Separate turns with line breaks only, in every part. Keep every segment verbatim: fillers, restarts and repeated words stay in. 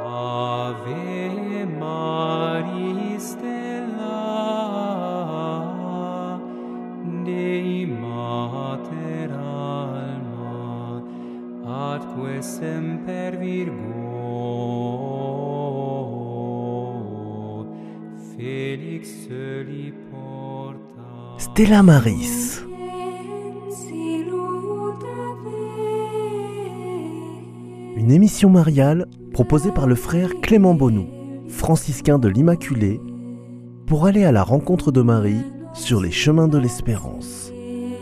Ave Maris stella, Dei Mater alma, atque semper Virgo, Felix soli porta.
Stella Maris. Une émission mariale proposée par le frère Clément Bonou, franciscain de l'Immaculée, pour aller à la rencontre de Marie sur les chemins de l'espérance.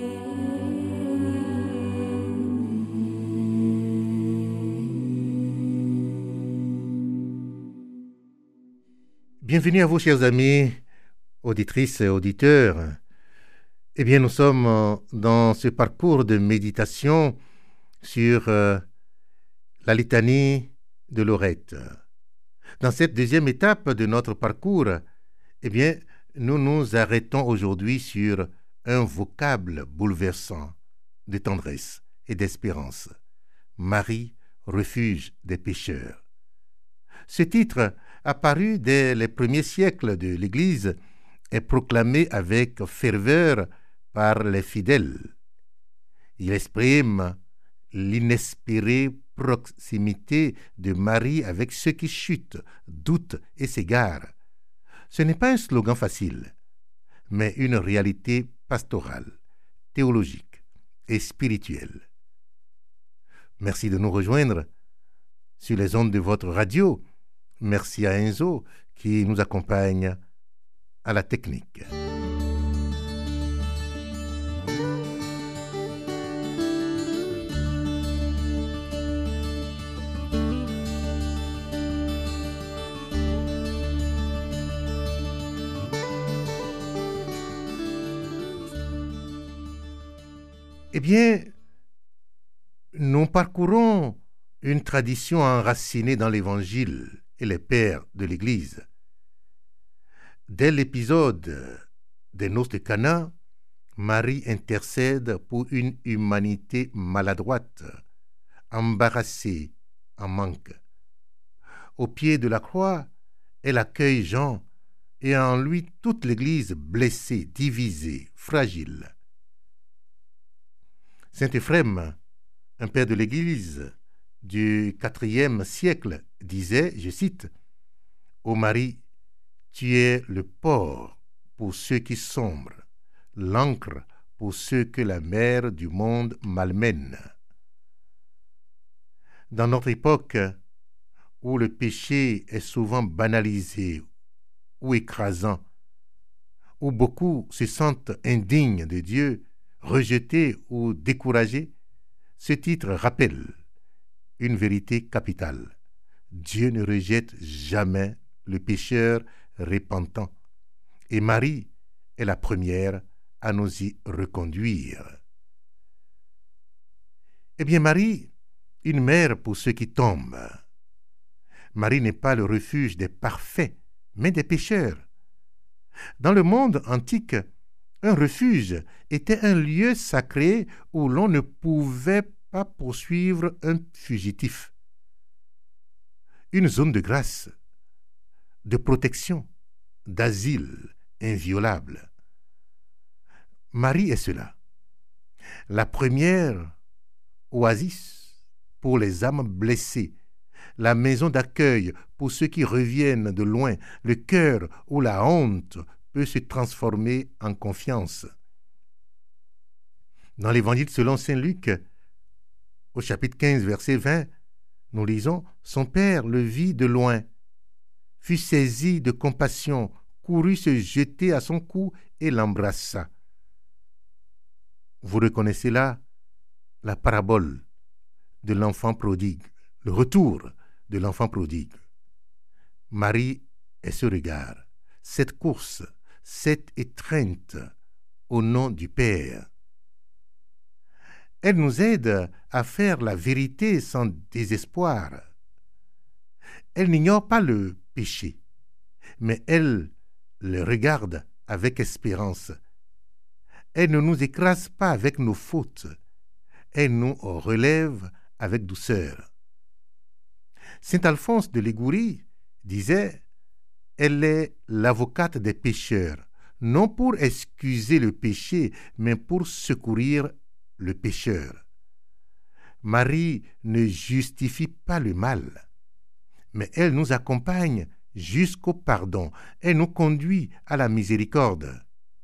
Bienvenue à vous, chers amis, auditrices et auditeurs. Eh bien, nous sommes dans ce parcours de méditation sur euh, la litanie de Lorette. Dans cette deuxième étape de notre parcours, eh bien, nous nous arrêtons aujourd'hui sur un vocable bouleversant de tendresse et d'espérance. Marie, refuge des pécheurs. Ce titre, apparu dès les premiers siècles de l'Église, est proclamé avec ferveur par les fidèles. Il exprime l'inespérée proximité de Marie avec ceux qui chutent, doutent et s'égarent. Ce n'est pas un slogan facile, mais une réalité pastorale, théologique et spirituelle. Merci de nous rejoindre sur les ondes de votre radio. Merci à Enzo qui nous accompagne à la technique. Eh bien, nous parcourons une tradition enracinée dans l'Évangile et les pères de l'Église. Dès l'épisode des noces de Cana, Marie intercède pour une humanité maladroite, embarrassée, en manque. Au pied de la croix, elle accueille Jean et en lui toute l'Église blessée, divisée, fragile. Saint Éphrem, un père de l'Église du quatrième siècle, disait, je cite, « Ô Marie, tu es le port pour ceux qui sombrent, l'encre pour ceux que la mer du monde malmène. » Dans notre époque, où le péché est souvent banalisé ou écrasant, où beaucoup se sentent indignes de Dieu, rejetés ou découragés, ce titre rappelle une vérité capitale. Dieu ne rejette jamais le pécheur repentant. Et Marie est la première à nous y reconduire. Eh bien, Marie, une mère pour ceux qui tombent. Marie n'est pas le refuge des parfaits, mais des pécheurs. Dans le monde antique, un refuge était un lieu sacré où l'on ne pouvait pas poursuivre un fugitif. Une zone de grâce, de protection, d'asile inviolable. Marie est cela. La première oasis pour les âmes blessées, la maison d'accueil pour ceux qui reviennent de loin, le cœur où la honte peut se transformer en confiance. Dans l'Évangile selon saint Luc, au chapitre quinze, verset vingt, nous lisons « Son père le vit de loin, fut saisi de compassion, courut se jeter à son cou et l'embrassa. » Vous reconnaissez là la parabole de l'enfant prodigue, le retour de l'enfant prodigue. Marie est ce regard, cette course, cette étreinte au nom du Père. Elle nous aide à faire la vérité sans désespoir. Elle n'ignore pas le péché, mais elle le regarde avec espérance. Elle ne nous écrase pas avec nos fautes. Elle nous relève avec douceur. Saint Alphonse de Liguori disait « Elle est l'avocate des pécheurs, non pour excuser le péché, mais pour secourir le pécheur. » Marie ne justifie pas le mal, mais elle nous accompagne jusqu'au pardon et nous conduit à la miséricorde.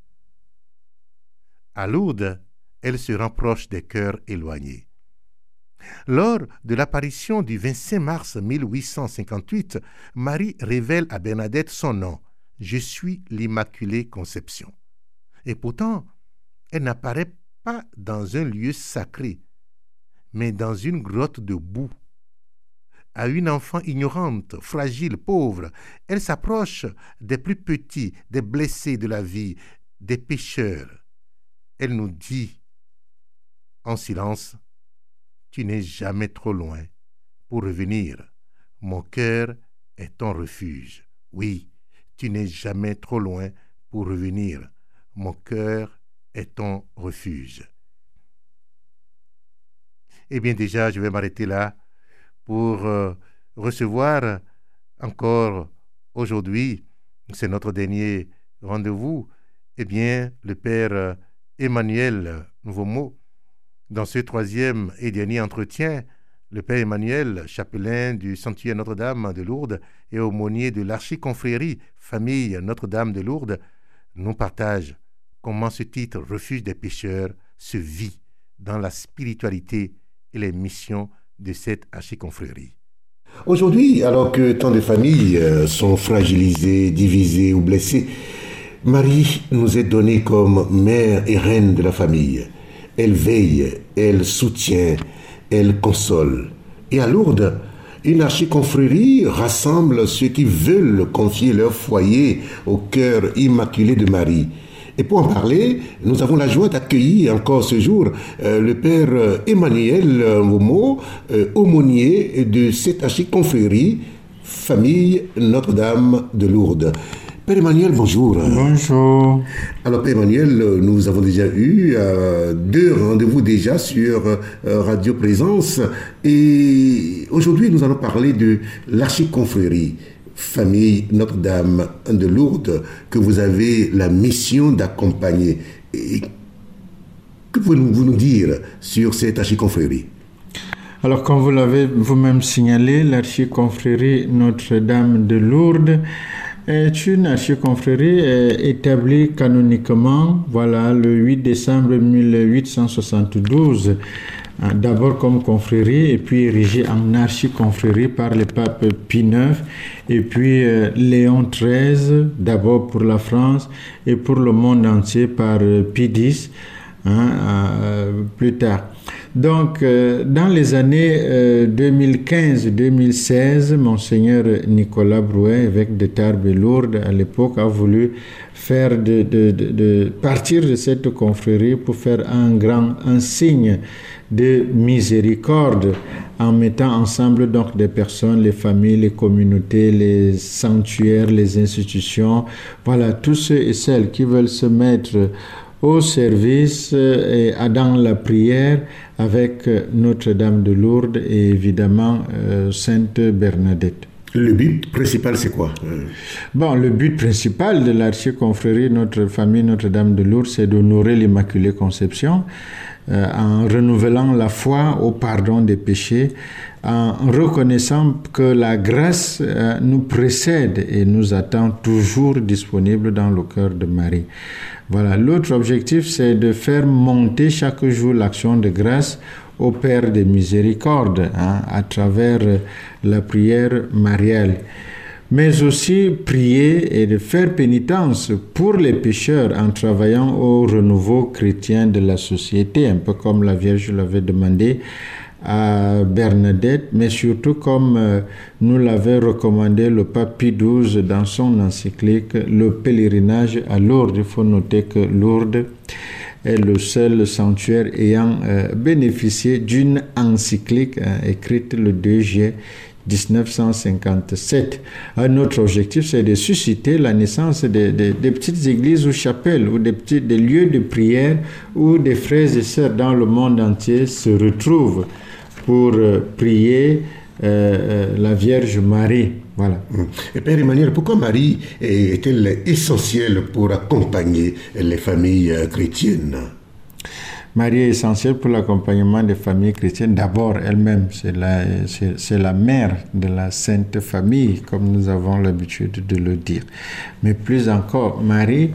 À Lourdes, elle se rapproche des cœurs éloignés. Lors de l'apparition du vingt-cinq mars mille huit cent cinquante-huit, Marie révèle à Bernadette son nom. « Je suis l'Immaculée Conception ». Et pourtant, elle n'apparaît pas dans un lieu sacré, mais dans une grotte de boue. À une enfant ignorante, fragile, pauvre, elle s'approche des plus petits, des blessés de la vie, des pécheurs. Elle nous dit en silence, « Tu n'es jamais trop loin pour revenir. Mon cœur est ton refuge. » Oui, tu n'es jamais trop loin pour revenir. Mon cœur est ton refuge. Eh bien déjà, je vais m'arrêter là pour euh, recevoir encore aujourd'hui, c'est notre dernier rendez-vous, eh bien, le Père euh, Emmanuel Nouveau-Mot. Dans ce troisième et dernier entretien, le Père Emmanuel, chapelain du sanctuaire Notre-Dame de Lourdes et aumônier de l'archiconfrérie Famille Notre-Dame de Lourdes, nous partage comment ce titre « Refuge des pécheurs » se vit dans la spiritualité et les missions de cette archiconfrérie.
Aujourd'hui, alors que tant de familles sont fragilisées, divisées ou blessées, Marie nous est donnée comme mère et reine de la famille. Elle veille, elle soutient, elle console. Et à Lourdes, une archiconfrérie rassemble ceux qui veulent confier leur foyer au cœur immaculé de Marie. Et pour en parler, nous avons la joie d'accueillir encore ce jour euh, le Père Emmanuel Momo, euh, aumônier de cette archiconfrérie, Famille Notre-Dame de Lourdes. Père Emmanuel, bonjour.
Bonjour.
Alors Père Emmanuel, nous avons déjà eu euh, deux rendez-vous déjà sur euh, Radio Présence et aujourd'hui nous allons parler de l'archiconfrérie Famille Notre-Dame de Lourdes que vous avez la mission d'accompagner. Et que pouvez-vous nous dire sur cette archiconfrérie?
Alors, comme vous l'avez vous-même signalé, l'archiconfrérie Notre-Dame de Lourdes est une archiconfrérie établie canoniquement, voilà, le huit décembre mille huit cent soixante-douze, d'abord comme confrérie et puis érigée en archiconfrérie par le pape Pie neuf et puis euh, Léon treize, d'abord pour la France et pour le monde entier par euh, Pie dix, hein, euh, plus tard. Donc, euh, dans les années euh, deux mille quinze deux mille seize, Monseigneur Nicolas Brouet, évêque de Tarbes et Lourdes, à l'époque, a voulu faire de, de, de, de partir de cette confrérie pour faire un grand un signe de miséricorde en mettant ensemble donc des personnes, les familles, les communautés, les sanctuaires, les institutions, voilà, tous ceux et celles qui veulent se mettre au service et dans la prière avec Notre-Dame de Lourdes et évidemment euh, Sainte Bernadette.
Le but principal, c'est quoi?
Bon, le but principal de l'archiconfrérie Notre Famille Notre-Dame de Lourdes, c'est d'honorer l'Immaculée Conception euh, en renouvelant la foi au pardon des péchés, en reconnaissant que la grâce euh, nous précède et nous attend toujours disponible dans le cœur de Marie. Voilà. L'autre objectif, c'est de faire monter chaque jour l'action de grâce au Père des miséricordes, hein, à travers la prière mariale. Mais aussi prier et de faire pénitence pour les pécheurs en travaillant au renouveau chrétien de la société, un peu comme la Vierge l'avait demandé à Bernadette, mais surtout comme euh, nous l'avait recommandé le pape Pie douze dans son encyclique « Le pèlerinage à Lourdes ». Il faut noter que Lourdes est le seul sanctuaire ayant euh, bénéficié d'une encyclique euh, écrite le deux juillet mille neuf cent cinquante-sept. Un autre objectif, c'est de susciter la naissance de, de, de petites églises ou chapelles ou des, petits, des lieux de prière où des frères et sœurs dans le monde entier se retrouvent pour euh, prier euh, la Vierge Marie. Voilà.
Et Père Emmanuel, pourquoi Marie est-elle essentielle pour accompagner les familles chrétiennes?
Marie est essentielle pour l'accompagnement des familles chrétiennes. D'abord, elle-même, c'est la, c'est, c'est la mère de la Sainte Famille, comme nous avons l'habitude de le dire. Mais plus encore, Marie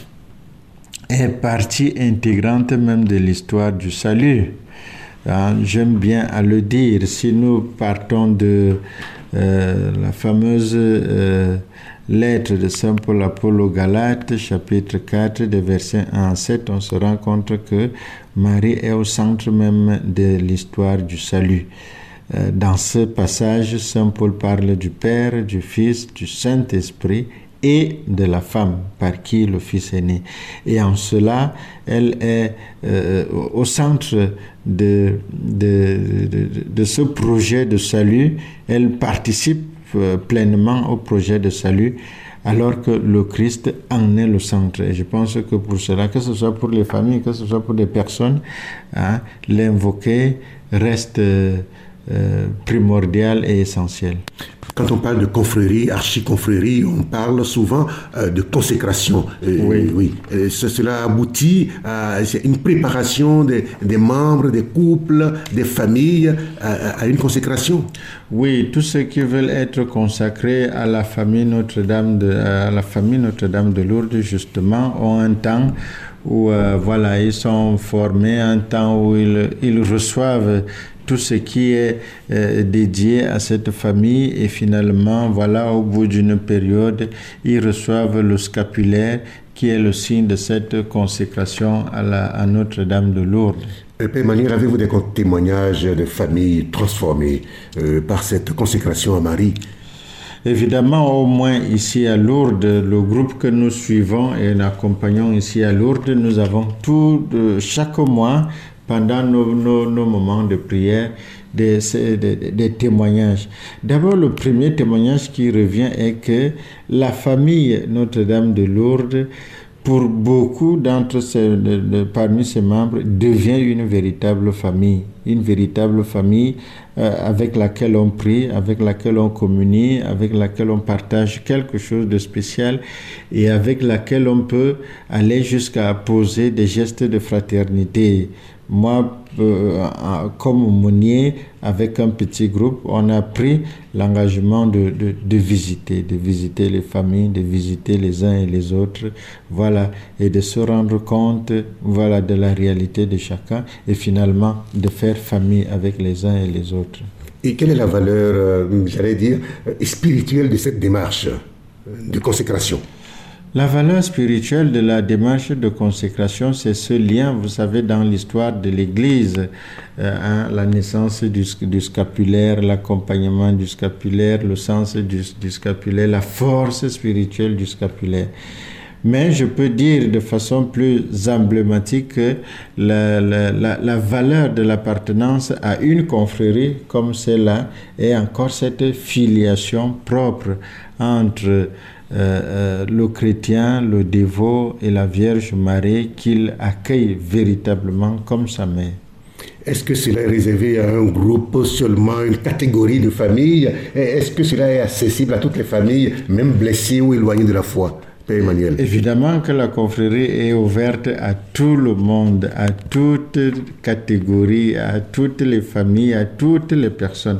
est partie intégrante même de l'histoire du salut. Hein, j'aime bien à le dire. Si nous partons de euh, la fameuse euh, lettre de Saint Paul Apôtre aux Galates, chapitre quatre, des versets un à sept, on se rend compte que Marie est au centre même de l'histoire du salut. Euh, dans ce passage, Saint Paul parle du Père, du Fils, du Saint-Esprit et de la femme par qui le Fils est né. Et en cela, elle est euh, au centre de, de, de, de ce projet de salut. Elle participe euh, pleinement au projet de salut, alors que le Christ en est le centre. Et je pense que pour cela, que ce soit pour les familles, que ce soit pour les personnes, hein, l'invoquer reste euh, euh, primordial et essentiel.
Quand on parle de confrérie, archiconfrérie, on parle souvent euh, de consécration. Euh,
oui.
oui. Euh, cela aboutit à une préparation des, des membres, des couples, des familles à, à une consécration.
Oui, tous ceux qui veulent être consacrés à la famille Notre-Dame de, à la famille Notre-Dame de Lourdes, justement, ont un temps où euh, voilà, ils sont formés, un temps où ils, ils reçoivent tout ce qui est euh, dédié à cette famille, et finalement, voilà, au bout d'une période, ils reçoivent le scapulaire qui est le signe de cette consécration à, la, à Notre-Dame de Lourdes.
Père Emmanuel, avez-vous des témoignages de familles transformées euh, par cette consécration à Marie?
Évidemment, au moins ici à Lourdes, le groupe que nous suivons et nous accompagnons ici à Lourdes, nous avons tout, de, chaque mois, pendant nos, nos, nos moments de prière, des, des, des témoignages. D'abord, le premier témoignage qui revient est que la famille Notre-Dame de Lourdes, pour beaucoup d'entre ces, de, de, parmi ses membres, devient une véritable famille. Une véritable famille euh, avec laquelle on prie, avec laquelle on communie, avec laquelle on partage quelque chose de spécial et avec laquelle on peut aller jusqu'à poser des gestes de fraternité. Moi, euh, comme aumônier, avec un petit groupe, on a pris l'engagement de, de, de visiter, de visiter les familles, de visiter les uns et les autres, voilà, et de se rendre compte, voilà, de la réalité de chacun, et finalement de faire famille avec les uns et les autres.
Et quelle est la valeur, euh, j'allais dire, spirituelle de cette démarche de consécration?
La valeur spirituelle de la démarche de consécration, c'est ce lien, vous savez, dans l'histoire de l'Église, euh, hein, la naissance du, du scapulaire, l'accompagnement du scapulaire, le sens du, du scapulaire, la force spirituelle du scapulaire. Mais je peux dire de façon plus emblématique que la, la, la, la valeur de l'appartenance à une confrérie comme celle-là est encore cette filiation propre entre Euh, euh, le chrétien, le dévot et la Vierge Marie qu'il accueille véritablement comme sa mère.
Est-ce que cela est réservé à un groupe, seulement une catégorie de familles? Est-ce que cela est accessible à toutes les familles, même blessées ou éloignées de la foi? Père Emmanuel.
Évidemment que la confrérie est ouverte à tout le monde, à toutes catégories, à toutes les familles, à toutes les personnes.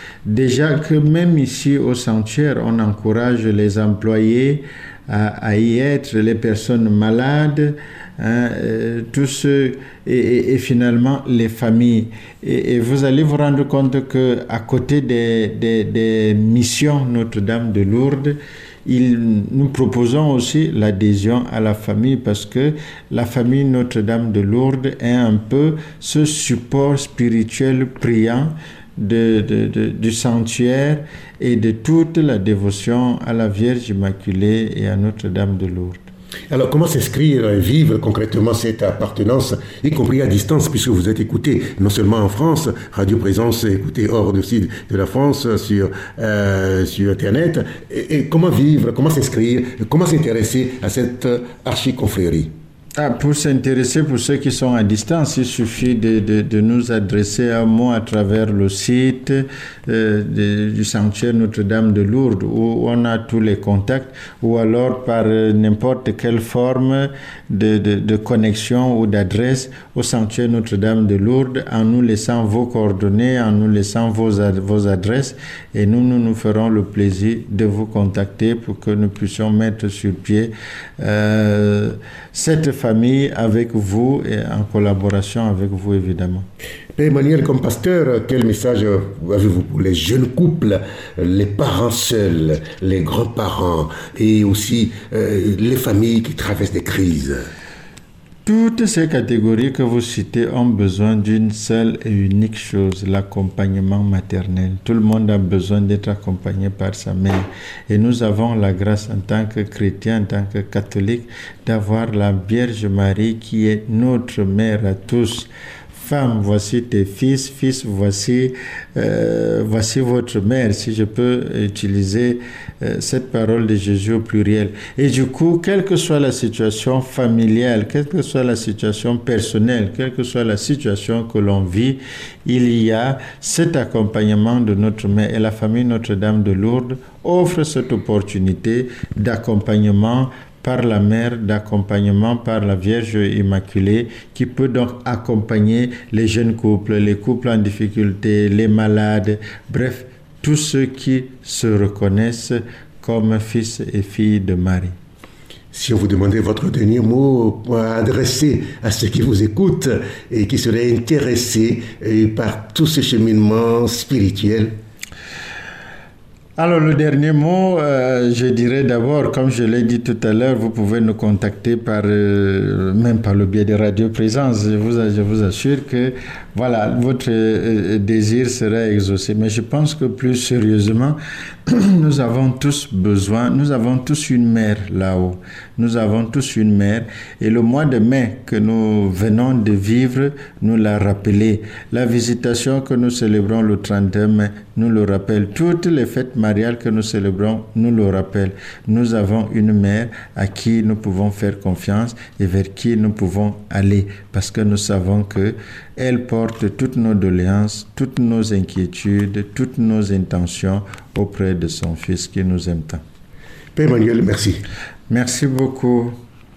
Déjà que même ici au sanctuaire, on encourage les employés à, à y être, les personnes malades, hein, euh, tous ceux, et, et, et finalement les familles. Et, et vous allez vous rendre compte qu'à côté des, des, des missions Notre-Dame de Lourdes, il, nous proposons aussi l'adhésion à la famille, parce que la famille Notre-Dame de Lourdes est un peu ce support spirituel priant De, de, de, du sanctuaire et de toute la dévotion à la Vierge Immaculée et à Notre-Dame de Lourdes.
Alors, comment s'inscrire et vivre concrètement cette appartenance, y compris à distance, puisque vous êtes écouté non seulement en France, Radio Présence est écouté hors aussi de la France, sur, euh, sur Internet, et, et comment vivre, comment s'inscrire, comment s'intéresser à cette archiconfrérie?
Ah, pour s'intéresser, pour ceux qui sont à distance, il suffit de, de, de nous adresser un mot à travers le site euh, de, du sanctuaire Notre-Dame de Lourdes, où on a tous les contacts, ou alors par euh, n'importe quelle forme de, de, de connexion ou d'adresse au sanctuaire Notre-Dame de Lourdes, en nous laissant vos coordonnées, en nous laissant vos, ad, vos adresses, et nous, nous nous ferons le plaisir de vous contacter pour que nous puissions mettre sur pied euh, cette famille avec vous et en collaboration avec vous, évidemment.
Père Emmanuel, comme pasteur, quel message avez-vous pour les jeunes couples, les parents seuls, les grands-parents et aussi euh, les familles qui traversent des crises?
Toutes ces catégories que vous citez ont besoin d'une seule et unique chose, l'accompagnement maternel. Tout le monde a besoin d'être accompagné par sa mère. Et nous avons la grâce en tant que chrétiens, en tant que catholiques, d'avoir la Vierge Marie qui est notre mère à tous. Femme, voici tes fils, fils, voici, euh, voici votre mère, si je peux utiliser euh, cette parole de Jésus au pluriel. Et du coup, quelle que soit la situation familiale, quelle que soit la situation personnelle, quelle que soit la situation que l'on vit, il y a cet accompagnement de notre mère. Et la famille Notre-Dame de Lourdes offre cette opportunité d'accompagnement par la mère, d'accompagnement par la Vierge Immaculée, qui peut donc accompagner les jeunes couples, les couples en difficulté, les malades, bref, tous ceux qui se reconnaissent comme fils et filles de Marie.
Si on vous demandait votre dernier mot adressé à ceux qui vous écoutent et qui seraient intéressés par tout ce cheminement spirituel.
Alors le dernier mot, euh, je dirais d'abord, comme je l'ai dit tout à l'heure, vous pouvez nous contacter par, euh, même par le biais de Radio Présence. Je vous, je vous assure que voilà, votre euh, désir sera exaucé. Mais je pense que plus sérieusement, nous avons tous besoin, nous avons tous une mère là-haut. Nous avons tous une mère. Et le mois de mai que nous venons de vivre nous l'a rappelé. La visitation que nous célébrons le trente et un mai nous le rappelle. Toutes les fêtes mariales que nous célébrons nous le rappellent. Nous avons une mère à qui nous pouvons faire confiance et vers qui nous pouvons aller. Parce que nous savons que elle porte toutes nos doléances, toutes nos inquiétudes, toutes nos intentions auprès de son Fils qui nous aime tant.
Père Emmanuel, merci.
Merci beaucoup.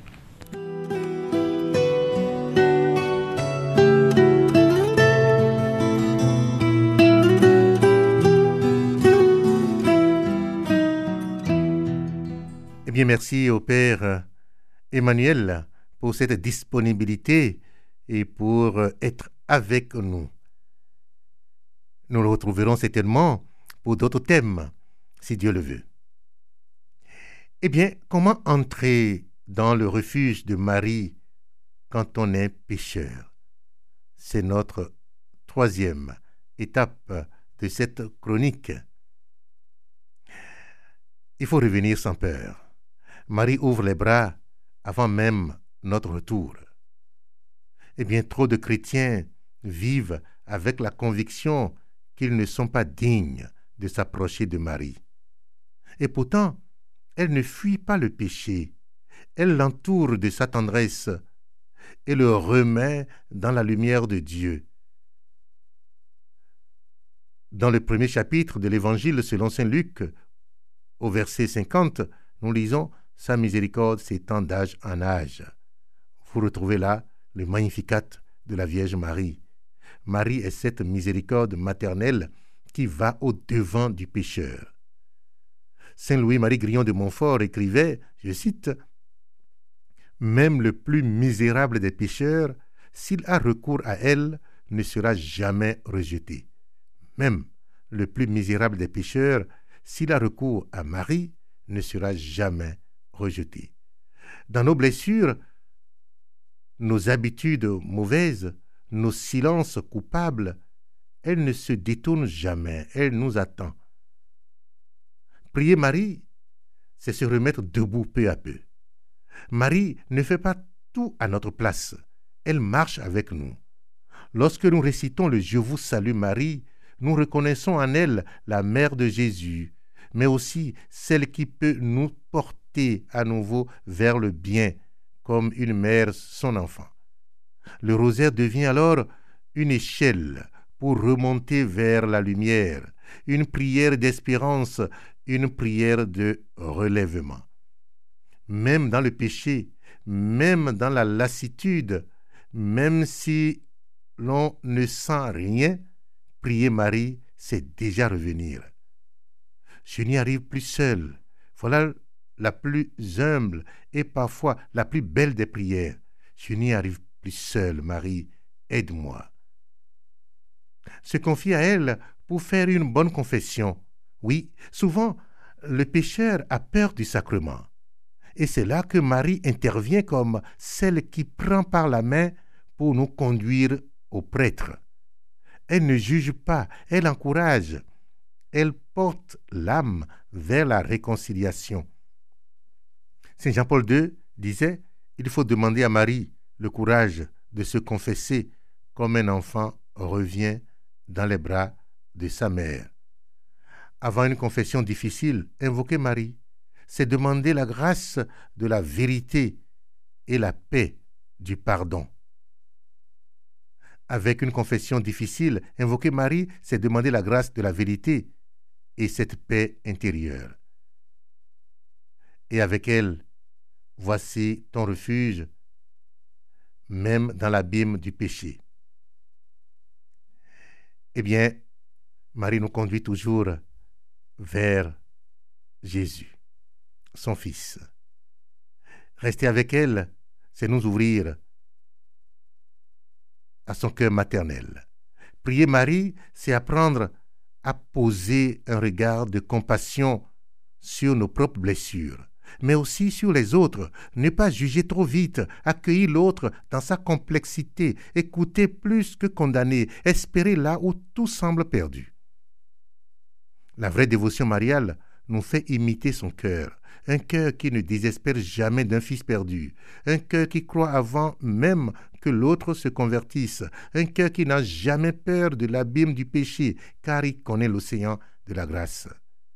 Eh bien, merci au Père Emmanuel pour cette disponibilité et pour être avec nous. Nous le retrouverons certainement pour d'autres thèmes, si Dieu le veut. Eh bien, comment entrer dans le refuge de Marie quand on est pécheur? C'est notre troisième étape de cette chronique. Il faut revenir sans peur. Marie ouvre les bras avant même notre retour. Eh bien, trop de chrétiens vivent avec la conviction qu'ils ne sont pas dignes de s'approcher de Marie. Et pourtant, elle ne fuit pas le péché. Elle l'entoure de sa tendresse et le remet dans la lumière de Dieu. Dans le premier chapitre de l'Évangile selon saint Luc, au verset cinquante, nous lisons « Sa miséricorde s'étend d'âge en âge ». Vous retrouvez là le Magnificat de la Vierge Marie. Marie est cette miséricorde maternelle qui va au-devant du pécheur. Saint Louis-Marie Grillon de Montfort écrivait, je cite, « Même le plus misérable des pécheurs, s'il a recours à elle, ne sera jamais rejeté. Même le plus misérable des pécheurs, s'il a recours à Marie, ne sera jamais rejeté. » Dans nos blessures, nos habitudes mauvaises, nos silences coupables, elle ne se détourne jamais, elle nous attend. Prier Marie, c'est se remettre debout peu à peu. Marie ne fait pas tout à notre place, elle marche avec nous. Lorsque nous récitons le « Je vous salue Marie », nous reconnaissons en elle la mère de Jésus, mais aussi celle qui peut nous porter à nouveau vers le bien comme une mère son enfant. Le rosaire devient alors une échelle pour remonter vers la lumière, une prière d'espérance, une prière de relèvement. Même dans le péché, même dans la lassitude, même si l'on ne sent rien, prier Marie, c'est déjà revenir. Je n'y arrive plus seul. Voilà la plus humble et parfois la plus belle des prières. Je n'y arrive plus seul, Marie, aide-moi. Se confier à elle pour faire une bonne confession. Oui, souvent, le pécheur a peur du sacrement. Et c'est là que Marie intervient comme celle qui prend par la main pour nous conduire au prêtre. Elle ne juge pas, elle encourage. Elle porte l'âme vers la réconciliation. Saint Jean-Paul deux disait « Il faut demander à Marie le courage de se confesser comme un enfant revient dans les bras de sa mère. » Avant une confession difficile, invoquer Marie, c'est demander la grâce de la vérité et la paix du pardon. Avec une confession difficile, invoquer Marie, c'est demander la grâce de la vérité et cette paix intérieure. Et avec elle, voici ton refuge, même dans l'abîme du péché. Eh bien, Marie nous conduit toujours vers Jésus, son Fils. Rester avec elle, c'est nous ouvrir à son cœur maternel. Prier Marie, c'est apprendre à poser un regard de compassion sur nos propres blessures, mais aussi sur les autres. Ne pas juger trop vite, accueillir l'autre dans sa complexité, écouter plus que condamner, espérer là où tout semble perdu. La vraie dévotion mariale nous fait imiter son cœur, un cœur qui ne désespère jamais d'un fils perdu, un cœur qui croit avant même que l'autre se convertisse, un cœur qui n'a jamais peur de l'abîme du péché, car il connaît l'océan de la grâce.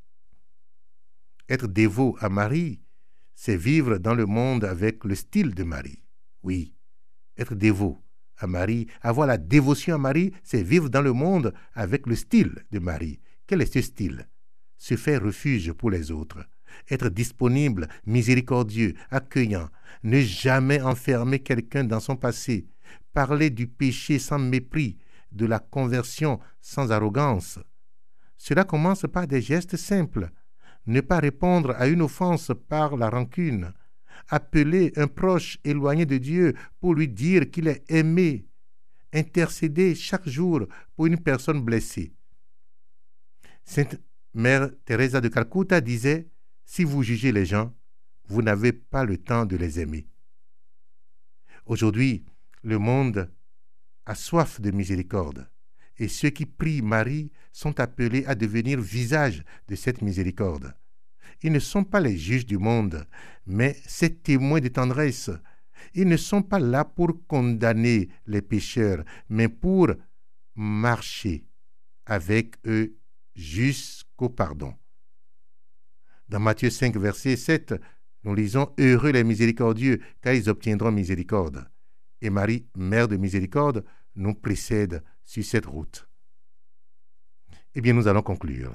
Être dévot à Marie, c'est vivre dans le monde avec le style de Marie. Oui, être dévot à Marie, avoir la dévotion à Marie, c'est vivre dans le monde avec le style de Marie. Quel est ce style? Se faire refuge pour les autres, être disponible, miséricordieux, accueillant, ne jamais enfermer quelqu'un dans son passé, parler du péché sans mépris, de la conversion sans arrogance. Cela commence par des gestes simples. Ne pas répondre à une offense par la rancune, appeler un proche éloigné de Dieu pour lui dire qu'il est aimé, intercéder chaque jour pour une personne blessée. Sainte Mère Teresa de Calcutta disait « Si vous jugez les gens, vous n'avez pas le temps de les aimer. » Aujourd'hui, le monde a soif de miséricorde et ceux qui prient Marie sont appelés à devenir visage de cette miséricorde. Ils ne sont pas les juges du monde, mais ces témoins de tendresse. Ils ne sont pas là pour condamner les pécheurs, mais pour marcher avec eux jusqu'au pardon. Dans Matthieu cinq, verset sept, nous lisons « Heureux les miséricordieux, car ils obtiendront miséricorde. » Et Marie, Mère de miséricorde, nous précède sur cette route. Eh bien, nous allons conclure.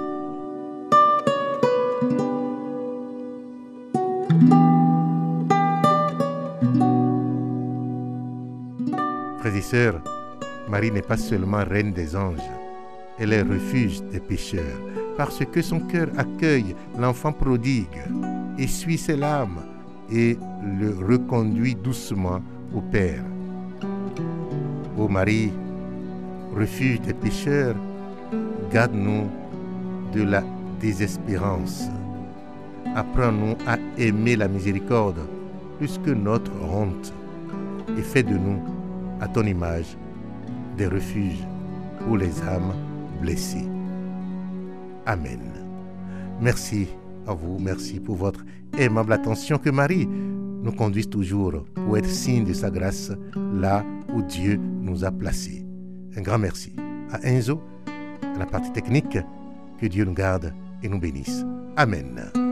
Frères et sœurs, Marie n'est pas seulement reine des anges, elle est refuge des pécheurs, parce que son cœur accueille l'enfant prodigue, essuie ses larmes et le reconduit doucement au Père. Ô Marie, refuge des pécheurs, garde-nous de la désespérance. Apprends-nous à aimer la miséricorde plus que notre honte et fais de nous, à ton image, des refuges pour les âmes blessées. Amen. Merci à vous, merci pour votre aimable attention. Que Marie nous conduise toujours pour être signe de sa grâce là où Dieu nous a placés. Un grand merci à Enzo, à la partie technique. Que Dieu nous garde et nous bénisse. Amen.